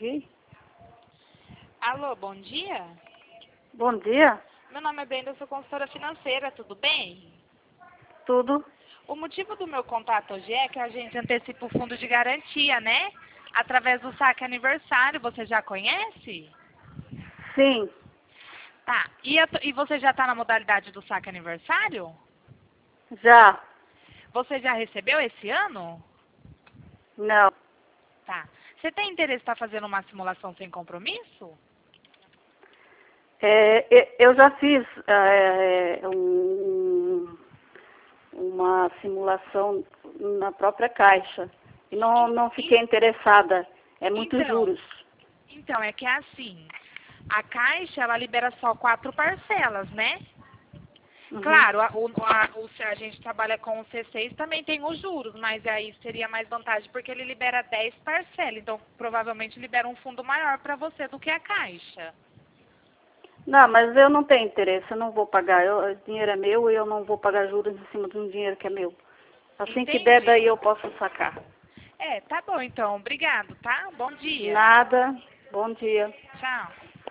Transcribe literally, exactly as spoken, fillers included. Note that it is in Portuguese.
aqui. Alô, bom dia. Bom dia. Meu nome é Brenda, eu sou consultora financeira, tudo bem? Tudo? O motivo do meu contato hoje é que a gente antecipa o fundo de garantia, né? Através do saque aniversário, você já conhece? Sim. Tá, e, a, e você já está na modalidade do saque aniversário? Já. Você já recebeu esse ano? Não. Tá. Você tem interesse em estar fazendo uma simulação sem compromisso? É, e- eu já fiz é, um- uma simulação na própria Caixa e não, não fiquei interessada. É muitos Então, juros. então, é que é assim, a Caixa, ela libera só quatro parcelas, né? Uhum. Claro, a, o, a, o- a gente trabalha com o C seis, também tem os juros, mas aí seria mais vantagem porque ele libera dez parcelas, então provavelmente libera um fundo maior para você do que a Caixa. Não, mas eu não tenho interesse, eu não vou pagar. Eu- o dinheiro é meu e eu não vou pagar juros em cima de um dinheiro que é meu. Assim que der, Entendi. daí eu posso sacar. É, tá bom então, obrigado, tá? Bom dia. Nada. Bom dia. Tchau.